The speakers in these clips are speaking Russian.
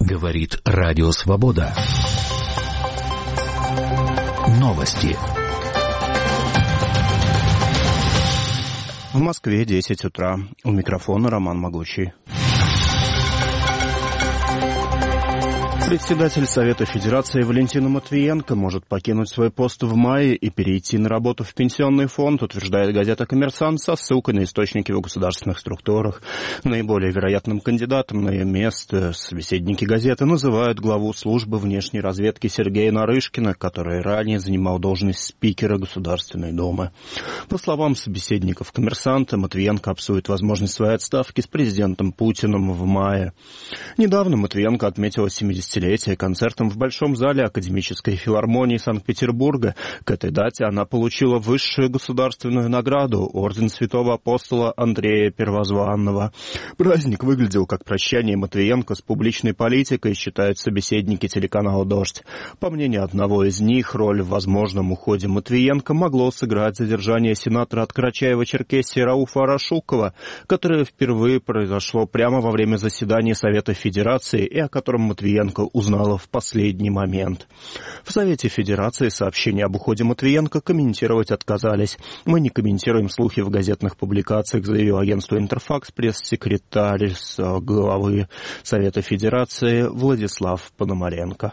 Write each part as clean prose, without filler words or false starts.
Говорит Радио Свобода. Новости. В Москве 10 утра. У микрофона Роман Могучий. Председатель Совета Федерации Валентина Матвиенко может покинуть свой пост в мае и перейти на работу в пенсионный фонд, утверждает газета «Коммерсант» со ссылкой на источники в государственных структурах. Наиболее вероятным кандидатом на ее место собеседники газеты называют главу службы внешней разведки Сергея Нарышкина, который ранее занимал должность спикера Государственной Думы. По словам собеседников «Коммерсанта», Матвиенко обсудит возможность своей отставки с президентом Путиным в мае. Недавно Матвиенко отметила 70-летие концертом в Большом зале Академической филармонии Санкт-Петербурга. К этой дате она получила высшую государственную награду – орден святого апостола Андрея Первозванного. Праздник выглядел как прощание Матвиенко с публичной политикой, считают собеседники телеканала «Дождь». По мнению одного из них, роль в возможном уходе Матвиенко могло сыграть задержание сенатора от Карачаево-Черкесии Рауфа Арашукова, которое впервые произошло прямо во время заседания Совета Федерации и о котором Матвиенко узнала в последний момент. В Совете Федерации сообщение об уходе Матвиенко комментировать отказались. «Мы не комментируем слухи в газетных публикациях», заявил агентству «Интерфакс» пресс-секретарь главы Совета Федерации Владислав Пономаренко.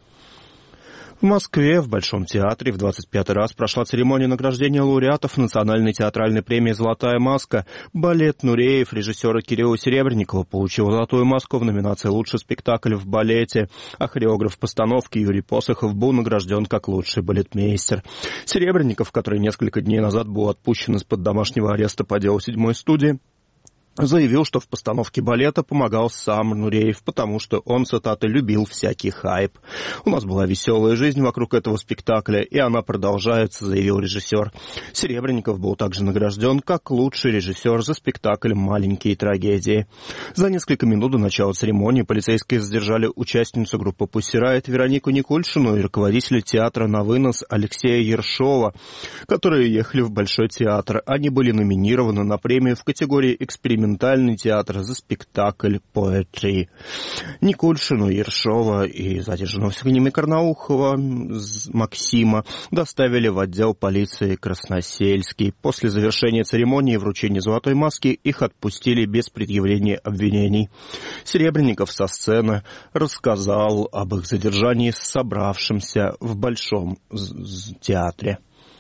В Москве в Большом театре в 25-й раз прошла церемония награждения лауреатов Национальной театральной премии «Золотая маска». Балет «Нуреев» режиссера Кирилла Серебренникова получил «Золотую маску» в номинации «Лучший спектакль в балете», а хореограф постановки Юрий Посохов был награжден как лучший балетмейстер. Серебренников, который несколько дней назад был отпущен из-под домашнего ареста по делу 7-й студии, заявил, что в постановке балета помогал сам Нуреев, потому что он, цитата, «любил всякий хайп». «У нас была веселая жизнь вокруг этого спектакля, и она продолжается», заявил режиссер. Серебренников был также награжден как лучший режиссер за спектакль «Маленькие трагедии». За несколько минут до начала церемонии полицейские задержали участницу группы «Пусси Райт» Веронику Никульшину и руководителя театра «На вынос» Алексея Ершова, которые ехали в Большой театр. Они были номинированы на премию в категории «Экспериментальный театр» за спектакль «Поэтри». Никульшину, Ершова и задержанного в Согниме Карнаухова Максима доставили в отдел полиции Красносельский. После завершения церемонии вручения «Золотой маски» их отпустили без предъявления обвинений. Серебренников со сцены рассказал об их задержании собравшимся в Большом театре.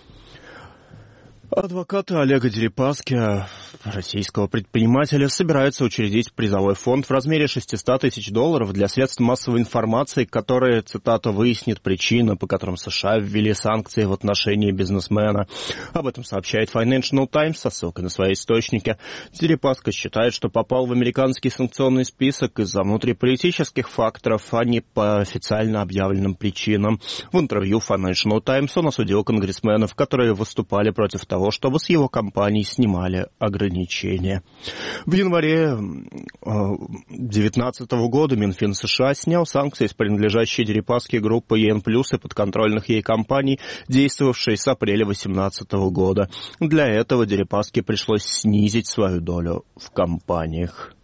Адвокаты Олега Дерипаски, российского предпринимателя, собираются учредить призовой фонд в размере $600 тысяч для средств массовой информации, которые, цитата, «выяснит причины, по которым США ввели санкции в отношении бизнесмена». Об этом сообщает Financial Times со ссылкой на свои источники. Дерипаски считает, что попал в американский санкционный список из-за внутриполитических факторов, а не по официально объявленным причинам. В интервью Financial Times он осудил конгрессменов, которые выступали против того, чтобы с его компаний снимали ограничения. В январе 2019 года Минфин США снял санкции с принадлежащей Дерипаски группы ЕН+, и подконтрольных ей компаний, действовавшей с апреля 2018 года. Для этого Дерипаски пришлось снизить свою долю в компаниях.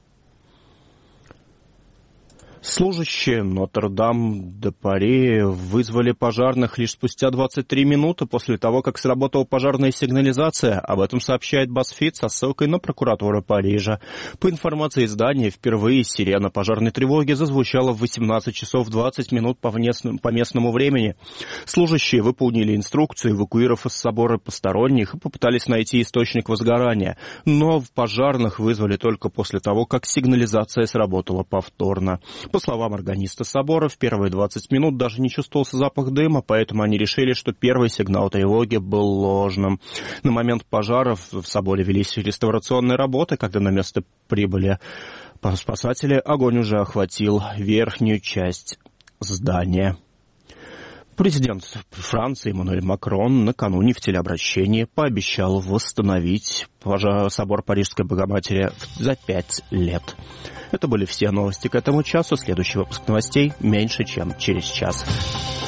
Служащие Нотр-Дам-де-Пари вызвали пожарных лишь спустя 23 минуты после того, как сработала пожарная сигнализация. Об этом сообщает BuzzFeed со ссылкой на прокуратуру Парижа. По информации издания, впервые сирена пожарной тревоги зазвучала в 18 часов 20 минут по местному времени. Служащие выполнили инструкцию, эвакуировав из собора посторонних, и попытались найти источник возгорания. Но пожарных вызвали только после того, как сигнализация сработала повторно. По словам органиста собора, в первые 20 минут даже не чувствовался запах дыма, поэтому они решили, что первый сигнал тревоги был ложным. На момент пожаров в соборе велись реставрационные работы. Когда на место прибыли спасатели, огонь уже охватил верхнюю часть здания. Президент Франции Эммануэль Макрон накануне в телеобращении пообещал восстановить собор Парижской Богоматери за 5 лет. Это были все новости к этому часу. Следующий выпуск новостей меньше, чем через час.